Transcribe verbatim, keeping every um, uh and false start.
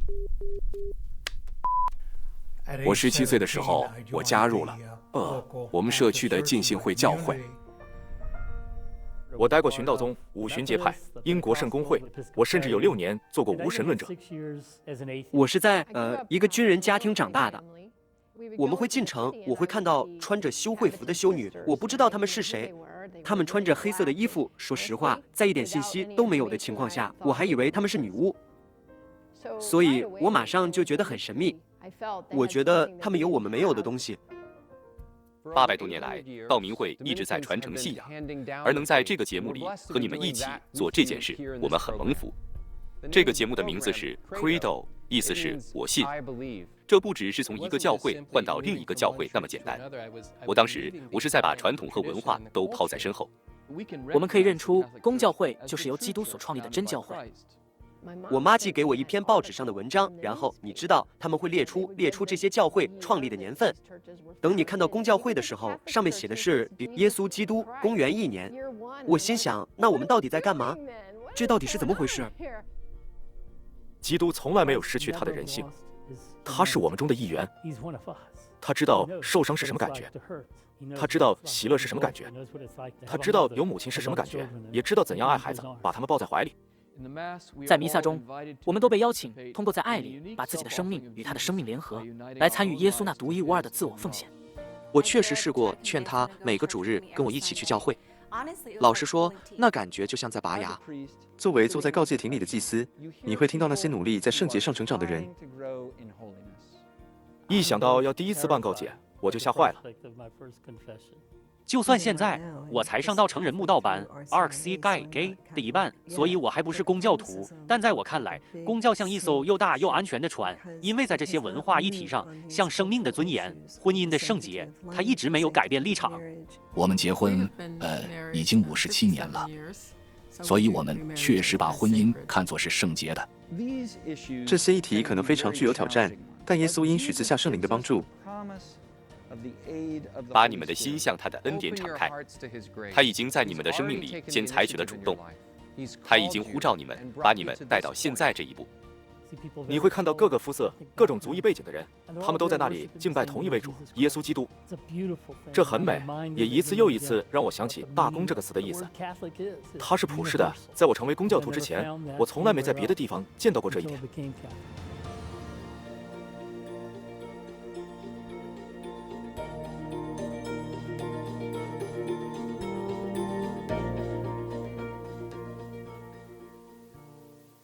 我十七岁的时候，我加入了呃我们社区的浸信会教会。 我待过寻道宗、五旬节派、英国圣公会，我甚至有六年做过无神论者。 我是在呃一个军人家庭长大的。我们会进城，我会看到穿着修会服的修女，我不知道她们是谁。她们穿着黑色的衣服，说实话，在一点信息都没有的情况下，我还以为她们是女巫，所以我马上就觉得很神秘。我觉得她们有我们没有的东西。 八百多年来，道明会一直在传承信仰，而能在这个节目里和你们一起做这件事，我们很蒙福。这个节目的名字是 Credo， 意思是我信。这不只是从一个教会换到另一个教会那么简单。我当时我是在把传统和文化都抛在身后。 我们可以认出，公教会就是由基督所创立的真教会。 我妈寄给我一篇报纸上的文章，然后你知道他们会列出列出这些教会创立的年份。等你看到公教会的时候，上面写的是耶稣基督公元一年。我心想，那我们到底在干嘛？这到底是怎么回事？ 基督从来没有失去他的人性，他是我们中的一员。他知道受伤是什么感觉，他知道喜乐是什么感觉，他知道有母亲是什么感觉，也知道怎样爱孩子，把他们抱在怀里。 在弥撒中，我们都被邀请通过在爱里把自己的生命与他的生命联合，来参与耶稣那独一无二的自我奉献。 我确实试过劝他每个主日跟我一起去教会。老实说，那感觉就像在拔牙。 作为坐在告诫亭里的祭司，你会听到那些努力在圣洁上成长的人。 一想到要第一次办告诫，我就吓坏了。 就算现在我才上到成人慕道班 A R C G A G 的一半，所以我还不是公教徒。但在我看来，公教像一艘又大又安全的船，因为在这些文化议题上，像生命的尊严、婚姻的圣洁，它一直没有改变立场。 我们结婚，呃，已经五十七年了，所以我们确实把婚姻看作是圣洁的。 这些议题可能非常具有挑战，但耶稣应许赐下圣灵的帮助。 把你们的心向他的恩典敞开，他已经在你们的生命里先采取了主动，他已经呼召你们，把你们带到现在这一步。 你会看到各个肤色、各种族裔背景的人，他们都在那里敬拜同一位主耶稣基督。这很美，也一次又一次让我想起大公这个词的意思。它是普世的，在我成为公教徒之前，我从来没在别的地方见到过这一点。